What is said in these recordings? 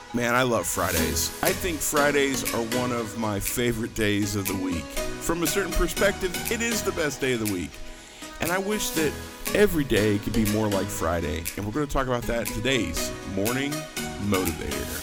Man, I love Fridays. I think Fridays are one of my favorite days of the week. From a certain perspective, it is the best day of the week. And I wish that every day could be more like Friday. And we're going to talk about that in today's Morning Motivator.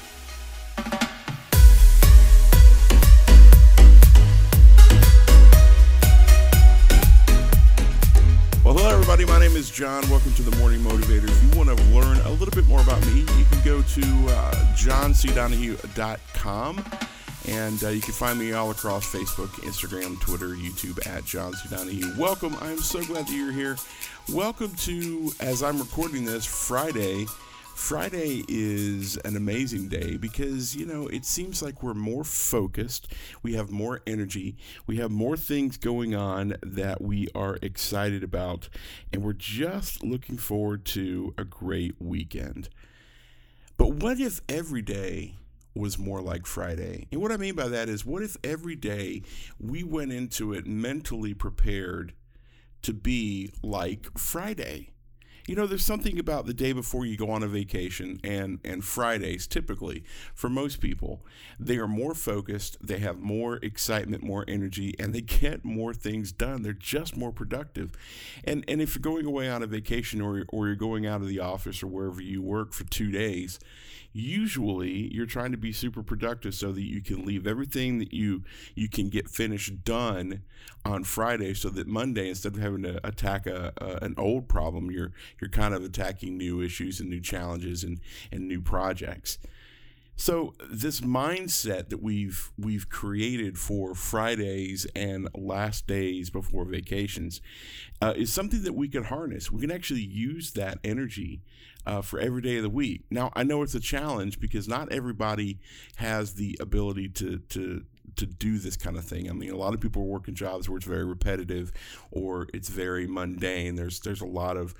Well, hello everybody, my name is John. Welcome to the Morning Motivator. If you want to learn a little bit more about me, you can go to johncdonahue.com and you can find me all across Facebook, Instagram, Twitter, YouTube at John C. Donahue. Welcome. I'm so glad that you're here. Welcome to, as I'm recording this, Friday. Friday is an amazing day because, it seems like we're more focused, we have more energy, we have more things going on that we are excited about, and we're just looking forward to a great weekend. But what if every day was more like Friday? And what I mean by that is, what if every day we went into it mentally prepared to be like Friday? There's something about the day before you go on a vacation and Fridays, typically, for most people, they are more focused, they have more excitement, more energy, and they get more things done. They're just more productive. And if you're going away on a vacation or you're going out of the office or wherever you work for 2 days, usually you're trying to be super productive so that you can leave everything that you can get finished done on Friday, so that Monday, instead of having to attack an old problem, you're kind of attacking new issues and new challenges and new projects. So this mindset that we've created for Fridays and last days before vacations is something that we can harness. We can actually use that energy for every day of the week. Now, I know it's a challenge because not everybody has the ability to do this kind of thing. I mean, a lot of people are working jobs where it's very repetitive or it's very mundane. There's a lot of,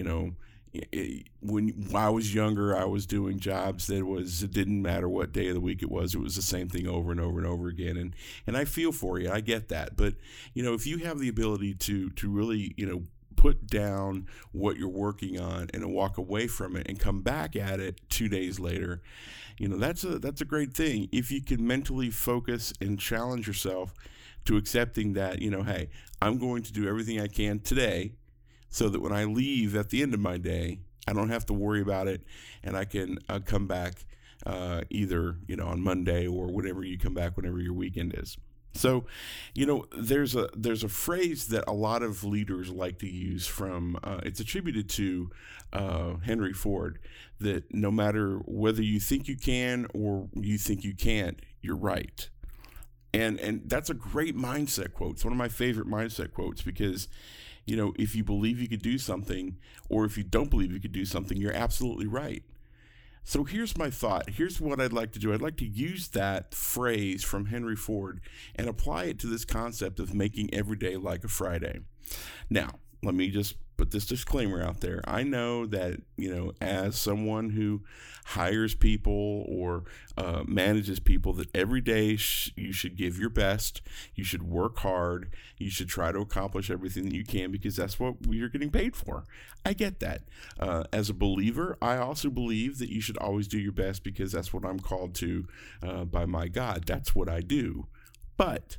when I was younger, I was doing jobs that it didn't matter what day of the week it was the same thing over and over and over again. And I feel for you. I get that. But, if you have the ability to really, put down what you're working on and walk away from it and come back at it 2 days later, that's a great thing. If you can mentally focus and challenge yourself to accepting that, hey, I'm going to do everything I can today so that when I leave at the end of my day, I don't have to worry about it and I can come back either, on Monday or whenever you come back, whenever your weekend is. So, there's a phrase that a lot of leaders like to use from, it's attributed to Henry Ford, that no matter whether you think you can or you think you can't, you're right. And that's a great mindset quote. It's one of my favorite mindset quotes because, if you believe you could do something or if you don't believe you could do something, you're absolutely right. So here's my thought. Here's what I'd like to do. I'd like to use that phrase from Henry Ford and apply it to this concept of making every day like a Friday. Now, let me just put this disclaimer out there. I know that, as someone who hires people or manages people, that every day you should give your best. You should work hard. You should try to accomplish everything that you can because that's what you're getting paid for. I get that. As a believer, I also believe that you should always do your best because that's what I'm called to by my God. That's what I do. But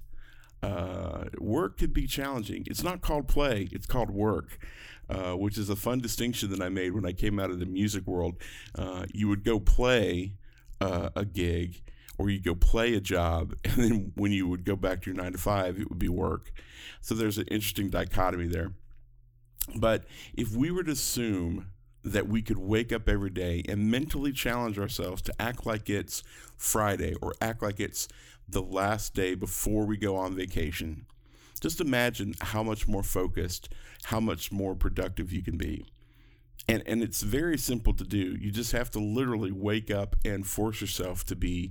work could be challenging. It's not called play, it's called work, which is a fun distinction that I made when I came out of the music world. You would go play a gig or you go play a job, and then when you would go back to your 9 to 5, it would be work. So there's an interesting dichotomy there. But if we were to assume that we could wake up every day and mentally challenge ourselves to act like it's Friday or act like it's the last day before we go on vacation, just imagine how much more focused, how much more productive you can be. And it's very simple to do. You just have to literally wake up and force yourself to be,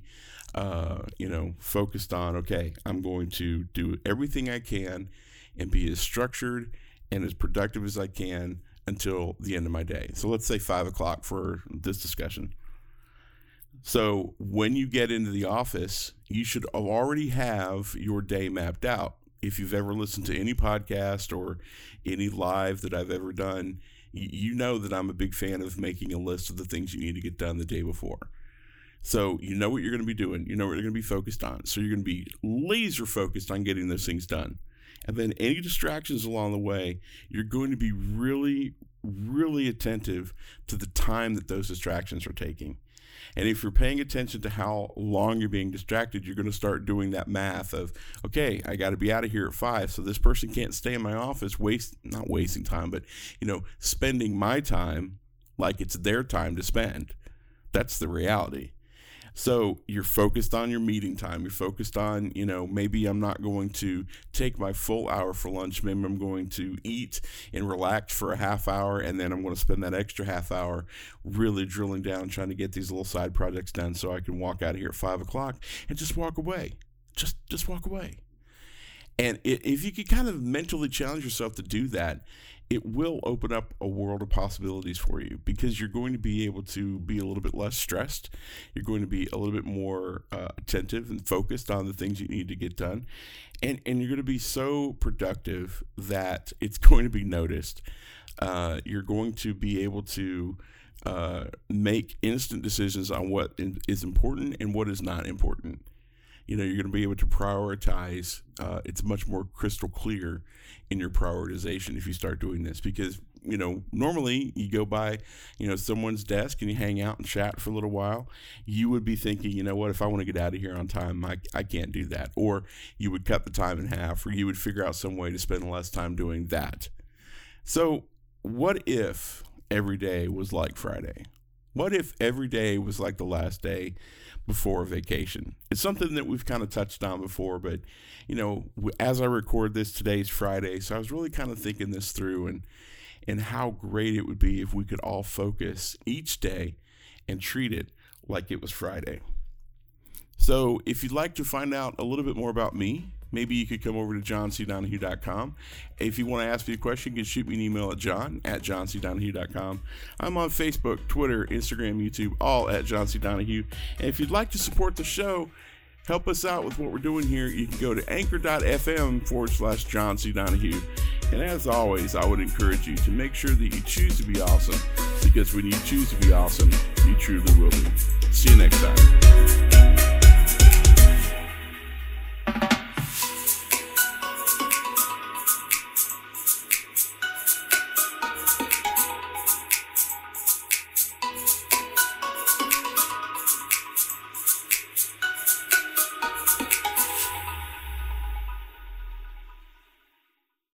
focused on, okay, I'm going to do everything I can and be as structured and as productive as I can until the end of my day. So let's say 5 o'clock for this discussion. So when you get into the office, you should already have your day mapped out. If you've ever listened to any podcast or any live that I've ever done, you know that I'm a big fan of making a list of the things you need to get done the day before. So you know what you're going to be doing. You know what you're going to be focused on. So you're going to be laser focused on getting those things done. And then any distractions along the way, you're going to be really, really attentive to the time that those distractions are taking. And if you're paying attention to how long you're being distracted, you're going to start doing that math of, okay, I got to be out of here at 5, so this person can't stay in my office, not wasting time, but, spending my time like it's their time to spend. That's the reality. So you're focused on your meeting time. You're focused on, maybe I'm not going to take my full hour for lunch. Maybe I'm going to eat and relax for a half hour, and then I'm going to spend that extra half hour really drilling down, trying to get these little side projects done so I can walk out of here at 5 o'clock and just walk away. Just walk away. And if you could kind of mentally challenge yourself to do that, it will open up a world of possibilities for you, because you're going to be able to be a little bit less stressed. You're going to be a little bit more attentive and focused on the things you need to get done. And you're going to be so productive that it's going to be noticed. You're going to be able to make instant decisions on what is important and what is not important. You're going to be able to prioritize. It's much more crystal clear in your prioritization if you start doing this, because, normally you go by, someone's desk and you hang out and chat for a little while. You would be thinking, what, if I want to get out of here on time, I can't do that. Or you would cut the time in half, or you would figure out some way to spend less time doing that. So what if every day was like Friday? What if every day was like the last day before vacation? It's something that we've kind of touched on before, but, as I record this, today's Friday, so I was really kind of thinking this through and how great it would be if we could all focus each day and treat it like it was Friday. So if you'd like to find out a little bit more about me, maybe you could come over to johncdonahue.com. If you want to ask me a question, you can shoot me an email at john@johncdonahue.com. I'm on Facebook, Twitter, Instagram, YouTube, all at John C. Donahue. And if you'd like to support the show, help us out with what we're doing here, you can go to anchor.fm/John C. Donahue. And as always, I would encourage you to make sure that you choose to be awesome, because when you choose to be awesome, you truly will be. See you next time.